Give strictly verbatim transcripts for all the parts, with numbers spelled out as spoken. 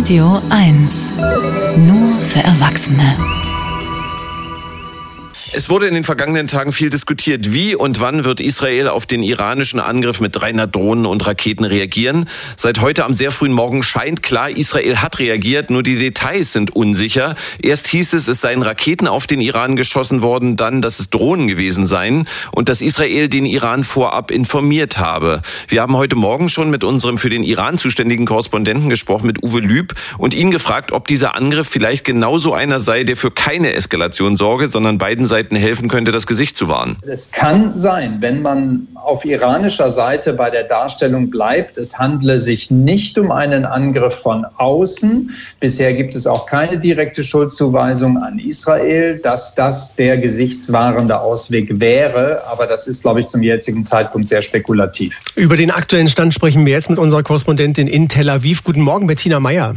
Radio eins. Nur für Erwachsene. Es wurde in den vergangenen Tagen viel diskutiert, wie und wann wird Israel auf den iranischen Angriff mit dreihundert Drohnen und Raketen reagieren. Seit heute am sehr frühen Morgen scheint klar, Israel hat reagiert, nur die Details sind unsicher. Erst hieß es, es seien Raketen auf den Iran geschossen worden, dann, dass es Drohnen gewesen seien und dass Israel den Iran vorab informiert habe. Wir haben heute Morgen schon mit unserem für den Iran zuständigen Korrespondenten gesprochen, mit Uwe Lüb, und ihn gefragt, ob dieser Angriff vielleicht genauso einer sei, der für keine Eskalation sorge, sondern beiden Seiten helfen könnte, das Gesicht zu wahren. Es kann sein, wenn man auf iranischer Seite bei der Darstellung bleibt, es handle sich nicht um einen Angriff von außen. Bisher gibt es auch keine direkte Schuldzuweisung an Israel, dass das der gesichtswahrende Ausweg wäre. Aber das ist, glaube ich, zum jetzigen Zeitpunkt sehr spekulativ. Über den aktuellen Stand sprechen wir jetzt mit unserer Korrespondentin in Tel Aviv. Guten Morgen, Bettina Meyer.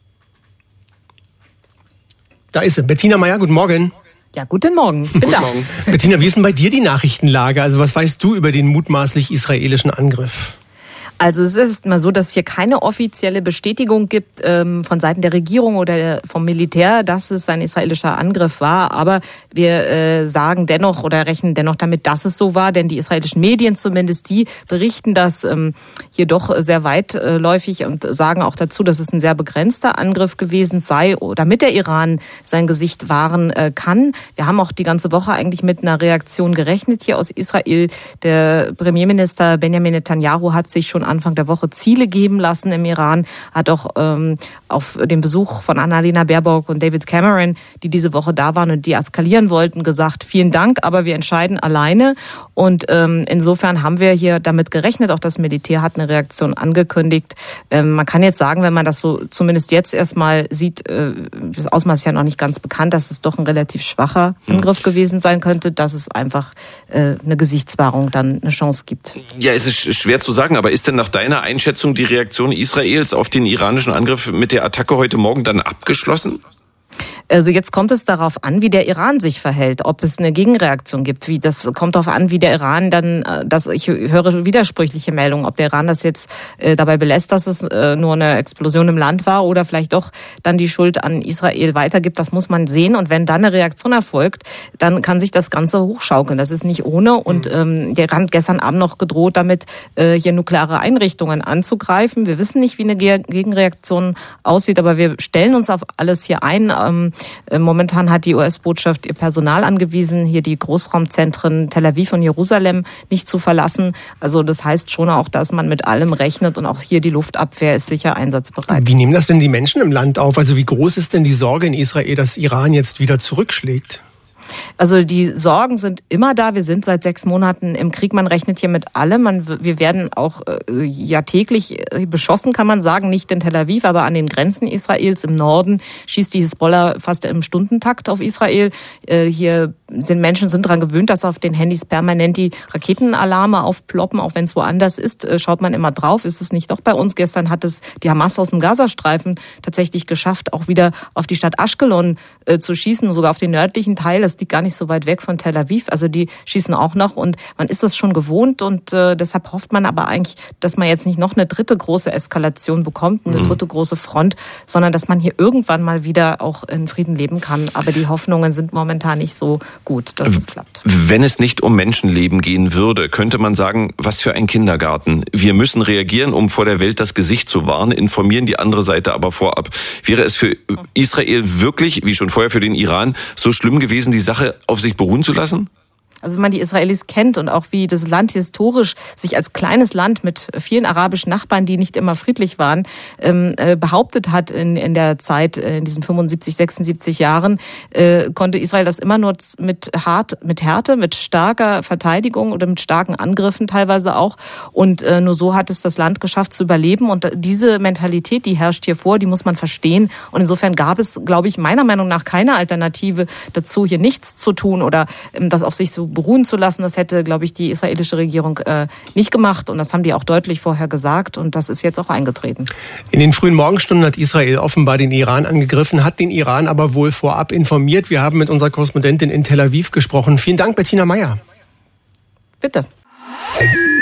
Da ist sie. Bettina Meyer, guten Morgen. Ja, guten Morgen. Ich bin Guten da. Morgen. Bettina, wie ist denn bei dir die Nachrichtenlage? Also was weißt du über den mutmaßlich israelischen Angriff? Also es ist mal so, dass es hier keine offizielle Bestätigung gibt ähm, von Seiten der Regierung oder vom Militär, dass es ein israelischer Angriff war. Aber wir äh, sagen dennoch oder rechnen dennoch damit, dass es so war. Denn die israelischen Medien zumindest, die berichten das ähm, hier doch sehr weitläufig und sagen auch dazu, dass es ein sehr begrenzter Angriff gewesen sei, damit der Iran sein Gesicht wahren äh, kann. Wir haben auch die ganze Woche eigentlich mit einer Reaktion gerechnet hier aus Israel. Der Premierminister Benjamin Netanyahu hat sich schon Anfang der Woche Ziele geben lassen im Iran, hat auch ähm, auf den Besuch von Annalena Baerbock und David Cameron, die diese Woche da waren und die eskalieren wollten, gesagt, vielen Dank, aber wir entscheiden alleine. Und ähm, insofern haben wir hier damit gerechnet, auch das Militär hat eine Reaktion angekündigt. Ähm, man kann jetzt sagen, wenn man das so zumindest jetzt erstmal sieht, äh, das Ausmaß ist ja noch nicht ganz bekannt, dass es doch ein relativ schwacher Angriff hm. gewesen sein könnte, dass es einfach äh, eine Gesichtswahrung dann eine Chance gibt. Ja, es ist schwer zu sagen, aber ist denn nach deiner Einschätzung die Reaktion Israels auf den iranischen Angriff mit der Attacke heute Morgen dann abgeschlossen? Also jetzt kommt es darauf an, wie der Iran sich verhält, ob es eine Gegenreaktion gibt. Wie das kommt darauf an, wie der Iran dann, das ich höre widersprüchliche Meldungen, ob der Iran das jetzt äh, dabei belässt, dass es äh, nur eine Explosion im Land war oder vielleicht doch dann die Schuld an Israel weitergibt. Das muss man sehen. Und wenn dann eine Reaktion erfolgt, dann kann sich das Ganze hochschaukeln. Das ist nicht ohne. Und ähm, der Iran hat gestern Abend noch gedroht, damit äh, hier nukleare Einrichtungen anzugreifen. Wir wissen nicht, wie eine Gegenreaktion aussieht, aber wir stellen uns auf alles hier ein. Ähm, Momentan hat die U S-Botschaft ihr Personal angewiesen, hier die Großraumzentren Tel Aviv und Jerusalem nicht zu verlassen. Also das heißt schon auch, dass man mit allem rechnet und auch hier die Luftabwehr ist sicher einsatzbereit. Wie nehmen das denn die Menschen im Land auf? Also wie groß ist denn die Sorge in Israel, dass Iran jetzt wieder zurückschlägt? Also die Sorgen sind immer da. Wir sind seit sechs Monaten im Krieg. Man rechnet hier mit allem. Man, wir werden auch äh, ja täglich beschossen, kann man sagen. Nicht in Tel Aviv, aber an den Grenzen Israels im Norden schießt die Hisbollah fast im Stundentakt auf Israel. Äh, hier sind Menschen sind daran gewöhnt, dass auf den Handys permanent die Raketenalarme aufploppen, auch wenn es woanders ist. Äh, schaut man immer drauf. Ist es nicht doch bei uns? Gestern hat es die Hamas aus dem Gazastreifen tatsächlich geschafft, auch wieder auf die Stadt Ashkelon äh, zu schießen, sogar auf den nördlichen Teil. Das liegt gar nicht so weit weg von Tel Aviv. Also die schießen auch noch und man ist das schon gewohnt und äh, deshalb hofft man aber eigentlich, dass man jetzt nicht noch eine dritte große Eskalation bekommt, eine mhm. dritte große Front, sondern dass man hier irgendwann mal wieder auch in Frieden leben kann. Aber die Hoffnungen sind momentan nicht so gut, dass es klappt. Wenn es nicht um Menschenleben gehen würde, könnte man sagen, was für ein Kindergarten. Wir müssen reagieren, um vor der Welt das Gesicht zu wahren, informieren die andere Seite aber vorab. Wäre es für Israel wirklich, wie schon vorher für den Iran, so schlimm gewesen, die Sache auf sich beruhen zu lassen? Also wenn man die Israelis kennt und auch wie das Land historisch sich als kleines Land mit vielen arabischen Nachbarn, die nicht immer friedlich waren, ähm, äh, behauptet hat in, in der Zeit, äh, in diesen fünfundsiebzig, sechsundsiebzig Jahren, äh, konnte Israel das immer nur mit hart, mit Härte, mit starker Verteidigung oder mit starken Angriffen teilweise auch. Und äh, nur so hat es das Land geschafft zu überleben. Und diese Mentalität, die herrscht hier vor, die muss man verstehen. Und insofern gab es, glaube ich, meiner Meinung nach keine Alternative dazu, hier nichts zu tun oder ähm, das auf sich so beruhen zu lassen. Das hätte, glaube ich, die israelische Regierung äh, nicht gemacht. Und das haben die auch deutlich vorher gesagt. Und das ist jetzt auch eingetreten. In den frühen Morgenstunden hat Israel offenbar den Iran angegriffen, hat den Iran aber wohl vorab informiert. Wir haben mit unserer Korrespondentin in Tel Aviv gesprochen. Vielen Dank, Bettina Meyer. Bitte.